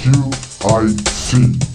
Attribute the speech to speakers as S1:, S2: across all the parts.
S1: QIC。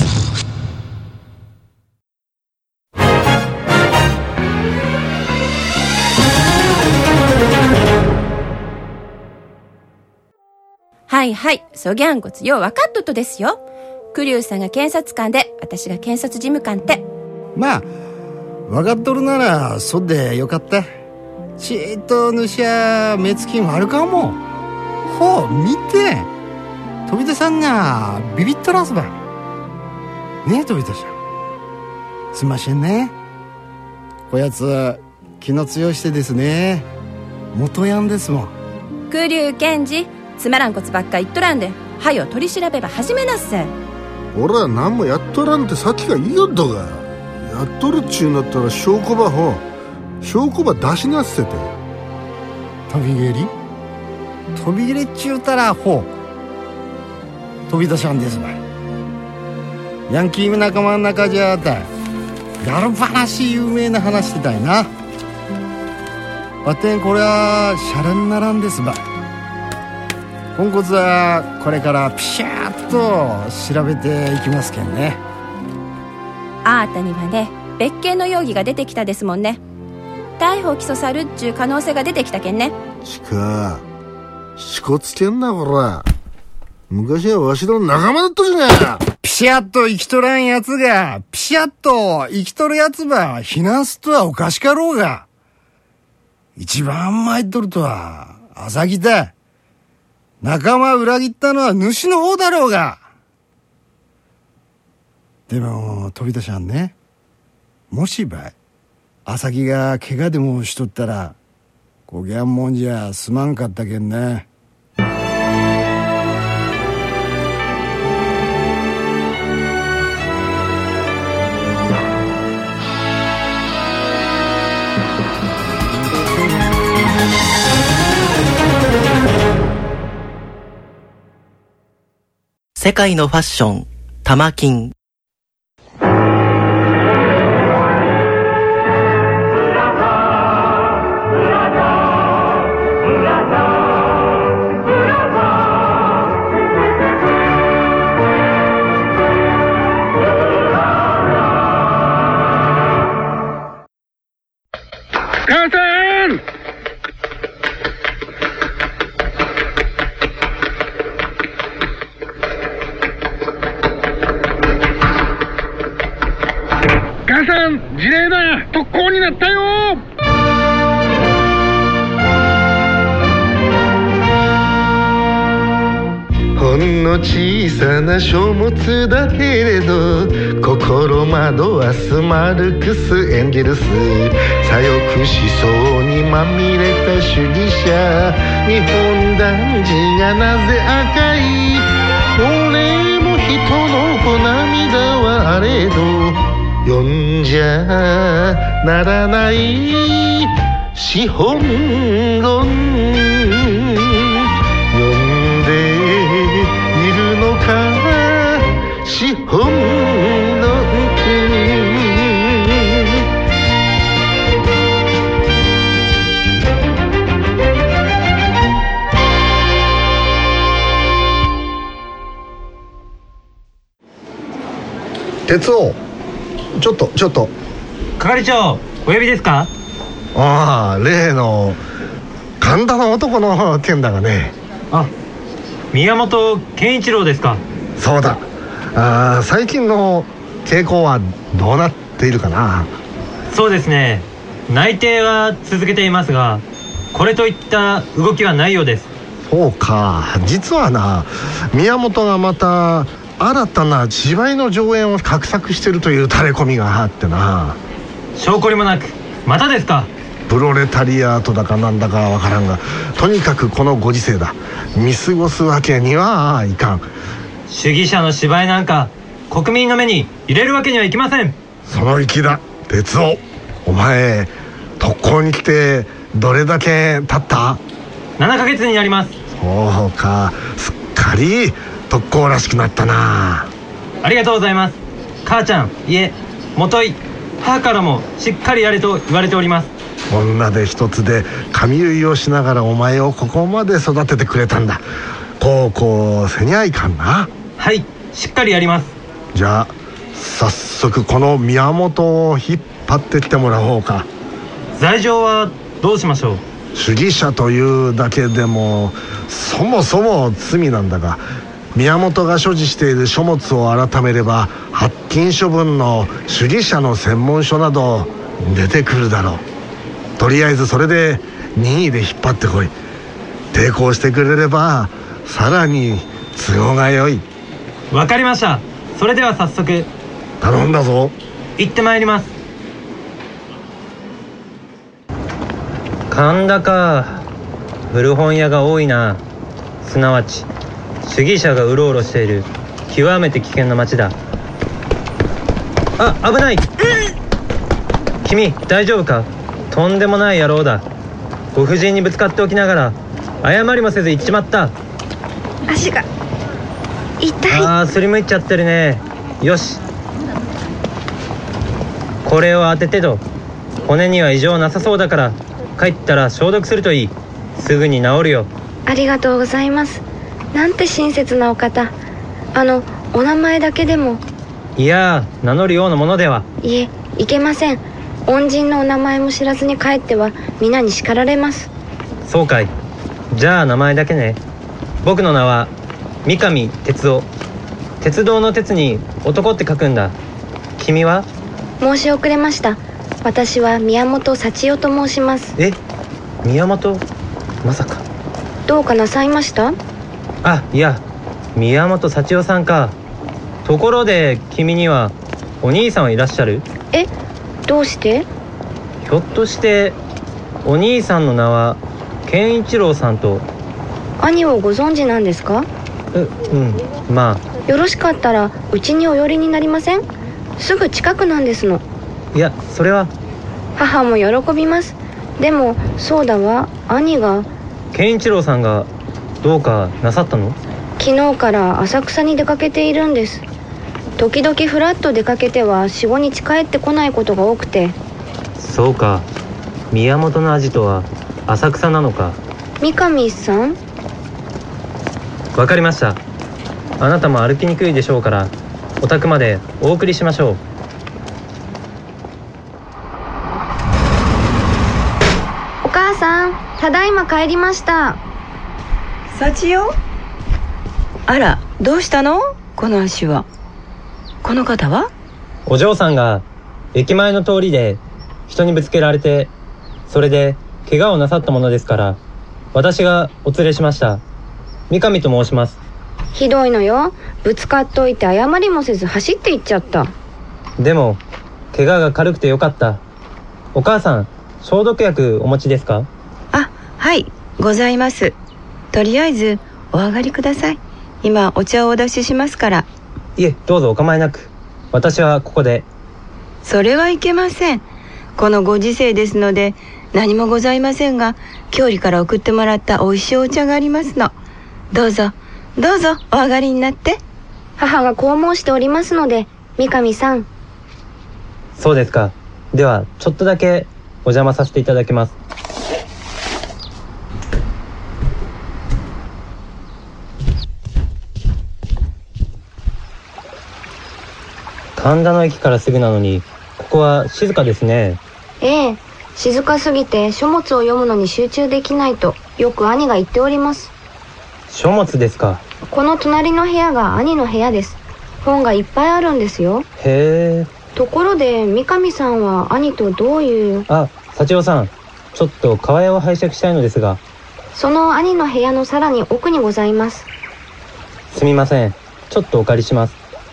S2: はいはい、そぎゃんこつよう分かっとっとですよ。栗生さんが検察官で私が検察事務官って。
S3: まあ分かっとるならそでよかった。ちーっと主や目つき悪かも。ほう見て、飛田さんがビビっとらすばねえ。飛田さんすんませんね。こやつ気の強してですね、元ヤンですもん。
S2: 栗生検事、つまらんこつばっか言っとらんで、はよ取り調べば始めなっせ。
S4: 俺は何もやっとらんってさっきが言いよっとが、やっとるっちゅうんだったら証拠ば出しなっせて。
S3: 飛び蹴りっちゅうたらほう飛び出しゃんですばい。ヤンキー仲間の中じゃあたいやる話有名な話してたいな。ばってんこれはシャレにならんですばい。ポンコツはこれからピシャーッと調べていきますけんね。
S2: あーたにはね、別件の容疑が出てきたですもんね。逮捕起訴さるっちゅう可能性が出てきたけんね。
S4: しかしこつけんなこら。昔はわしの仲間だったじゃねえか。
S3: ピシャッと生きとらんやつがピシャッと生きとるやつば非難すとはおかしかろうが。一番参っとるとは朝木だ。仲間裏切ったのは主の方だろうが。でも飛田さんね、もしば朝木が怪我でもしとったらこぎゃんもんじゃすまんかったけんね。
S5: 世界のファッション、玉金。
S6: 母さん！母さん、事例だ！特攻になったよ！
S7: ほんの小さな書物だけれど、心惑わすマルクス・エンゲルス、左翼思想にまみれた主義者、日本男児がなぜ赤い。俺も人の子涙はあれど読んじゃならない資本論、読んでいるのか資本論。
S4: 鉄夫、ちょっと
S8: 係長、お呼びですか？
S4: ああ、例の神田の男の件だがね。
S8: あ、宮本健一郎ですか？
S4: そうだ。最近の傾向はどうなっているかな？
S8: そうですね、内偵は続けていますが、これといった動きはないようです。
S4: そうか。実はな、宮本がまた新たな芝居の上演を画策してるという垂れ込みがあってな。
S8: 証拠りもなくまたですか？
S4: プロレタリアートだかなんだかわからんが、とにかくこのご時世だ、見過ごすわけにはいかん。
S8: 主義者の芝居なんか国民の目に入れるわけにはいきません。
S4: その意だ、鉄夫。お前特攻に来てどれだけ経った？
S8: 7 ヶ月になります。
S4: そうか、すっかり特攻らしくなったな。
S8: ありがとうございます。母ちゃん、いえ元井、母からもしっかりやれと言われております。
S4: 女で一つで髪結いをしながらお前をここまで育ててくれたんだ。こうせにゃいかんな。
S8: はい、しっかりやります。
S4: じゃあ早速この宮本を引っ張ってってもらおうか。
S8: 罪状はどうしましょう。
S4: 主義者というだけでもそもそも罪なんだが、宮本が所持している書物を改めれば発禁処分の主義者の専門書など出てくるだろう。とりあえずそれで任意で引っ張ってこい。抵抗してくれればさらに都合が良い。
S8: わかりました。それでは早速
S4: 頼んだぞ。
S8: 行ってまいります。神田か。古本屋が多いな。すなわち主義者がうろうろしている極めて危険な街だ。あ、危ない。君大丈夫か。とんでもない野郎だ。ご婦人にぶつかっておきながら謝りもせず行っちまった。
S1: 足が痛い。
S8: ああ、すりむいちゃってるね。よし、これを当ててと。骨には異常なさそうだから帰ったら消毒するといい。すぐに治るよ。
S1: ありがとうございます。なんて親切なお方。お名前だけでも。
S8: いやー、名乗るようなものでは。
S1: いえ、いけません。恩人のお名前も知らずに帰っては皆に叱られます。
S8: そうかい。じゃあ名前だけね。僕の名は三上哲夫。鉄道の鉄に男って書くんだ。君は？
S1: 申し遅れました。私は宮本幸代と申します。
S8: え、宮本？まさか。
S1: どうかなさいました？
S8: あ、いや、宮本幸代さんか。ところで君にはお兄さんはいらっしゃる？
S1: え、どうして？
S8: ひょっとしてお兄さんの名は健一郎さんと。
S1: 兄をご存知なんですか？
S8: うん、まあ。
S1: よろしかったらうちにお寄りになりません？すぐ近くなんですの。
S8: いや、それは。
S1: 母も喜びます。でもそうだわ、兄が。
S8: 健一郎さんがどうかなさったの？
S1: 昨日から浅草に出かけているんです。時々ふらっと出かけては 4,5 日帰ってこないことが多くて。
S8: そうか、宮本の味とは浅草なのか。
S1: 三上さん？
S8: わかりました。あなたも歩きにくいでしょうからお宅までお送りしましょう。
S1: お母さん、ただいま帰りました。
S9: 幸代？あら、どうしたの？この足は。この方は？
S8: お嬢さんが駅前の通りで人にぶつけられて、それで怪我をなさったものですから私がお連れしました。三上と申します。
S1: ひどいのよ。ぶつかっといて謝りもせず走って行っちゃった。
S8: でも怪我が軽くてよかった。お母さん、消毒薬お持ちですか？
S9: あ、はい、ございます。とりあえずお上がりください。今お茶をお出ししますから。
S8: いえ、どうぞお構いなく。私はここで。
S9: それはいけません。このご時世ですので何もございませんが、郷里から送ってもらったおいしいお茶がありますの。どうぞどうぞお上がりになって。
S1: 母がこう申しておりますので。三上さん。
S8: そうですか。ではちょっとだけお邪魔させていただきます。神田の駅からすぐなのにここは静かですね。
S1: ええ、静かすぎて書物を読むのに集中できないとよく兄が言っております。
S8: 書物ですか。
S1: この隣の部屋が兄の部屋です。本がいっぱいあるんですよ。
S8: へえ。
S1: ところで三上さんは兄とどういう。
S8: あ、幸代さん、ちょっと厠を拝借したいのですが。
S1: その兄の部屋のさらに奥にございます。
S8: すみません、ちょっとお借りします。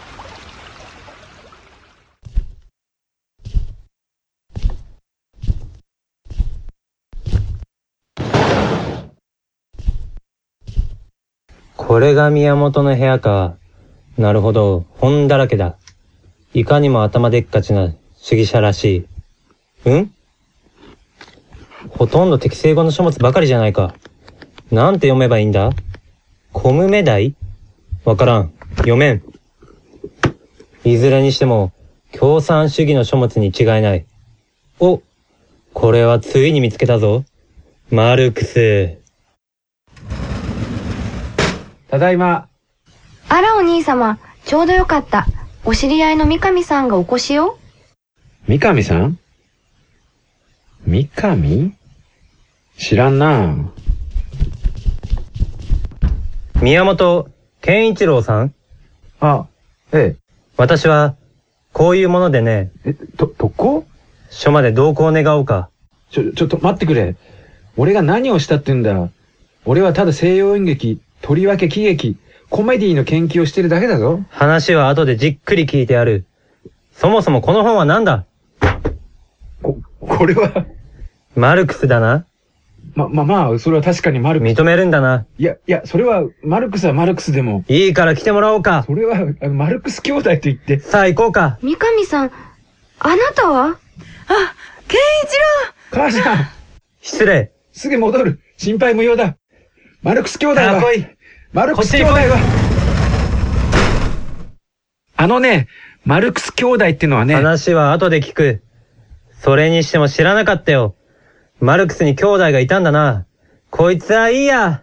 S8: これが宮本の部屋か。なるほど、本だらけだ。いかにも頭でっかちな主義者らしい。ほとんど適正語の書物ばかりじゃないか。なんて読めばいいんだ？小梅台？わからん。読めん。いずれにしても共産主義の書物に違いない。お、これはついに見つけたぞ。マルクス。
S10: ただいま。
S1: ああらお兄様、ちょうどよかった。お知り合いの三上さんがお越しよ。
S10: 三上さん？三上？知らんな。
S8: 宮本健一郎さん？
S10: あ、ええ。
S8: 私は、こういうものでね。
S10: 特攻？
S8: 署まで同行願おうか。
S10: ちょっと待ってくれ。俺が何をしたってんだ。俺はただ西洋演劇、とりわけ喜劇、コメディの研究をしてるだけだぞ。
S8: 話は後でじっくり聞いてやる。そもそもこの本は何だ？
S10: これは
S8: マルクスだな。
S10: まあ、それは確かにマルクス。
S8: 認めるんだな。
S10: いや、それは、マルクスはマルクスでも。
S8: いいから来てもらおうか。
S10: それは、マルクス兄弟と言って。
S8: さあ行こうか。
S1: 三上さん、あなたは？
S9: あ、健一郎！
S10: 母さん！
S8: 失礼。
S10: すぐ戻る。心配無用だ。マルクス兄弟は。
S8: 来い。
S10: マルクス兄弟は。マルクス兄弟ってのはね。
S8: 話は後で聞く。それにしても知らなかったよ。マルクスに兄弟がいたんだな。こいつはいいや。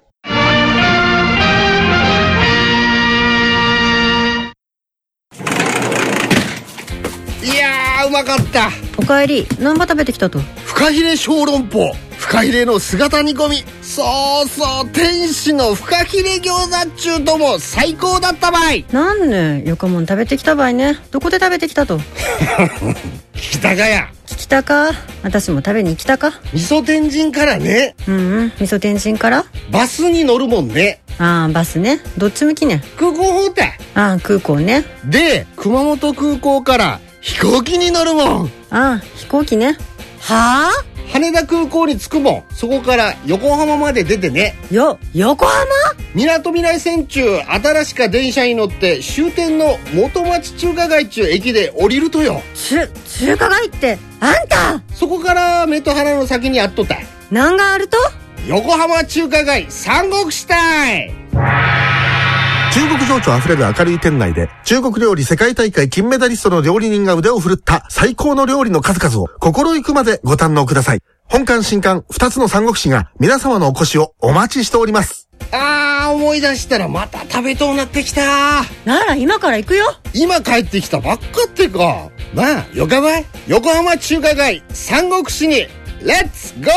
S3: いやー、うまかった。
S11: おかえり。何ば食べてきたと？
S3: フカヒレ小籠包、フカヒレの姿煮込み。そうそう、天使のフカヒレ餃子っちゅうとも最高だったばい。
S11: なんね、よかもん食べてきたばいね。どこで食べてきたと？
S3: 聞きたかや。
S11: 聞きたか。私も食べに行きたか。
S3: 味噌天神からね。
S11: 味噌天神から
S3: バスに乗るもんね。
S11: ああ、バスね。どっち向きね。
S3: 空港方って。
S11: ああ、空港ね。
S3: で、熊本空港から飛行機に乗るもん。
S11: ああ、飛行機ね。はあ？
S3: 羽田空港に着くもん。そこから横浜まで出てね。
S11: 横浜？
S3: みなとみらい線中新しか電車に乗って終点の元町中華街中駅で降りるとよ。
S11: 中華街ってあんた？
S3: そこから目と鼻の先にあっとったい。
S11: 何があると？
S3: 横浜中華街三国志たい。
S4: 中国情緒あふれる明るい店内で中国料理世界大会金メダリストの料理人が腕を振るった最高の料理の数々を心ゆくまでご堪能ください。本館新館2つの三国志が皆様のお越しをお待ちしております。
S3: 思い出したらまた食べとうなってきた。
S11: なら今から行くよ。今
S3: 帰ってきたばっかってか。なあ、よかばい。横浜中華街三国志にレッツゴー。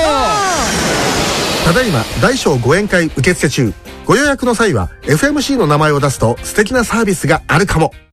S4: ただいま大小ご宴会受付中。ご予約の際は FMC の名前を出すと素敵なサービスがあるかも。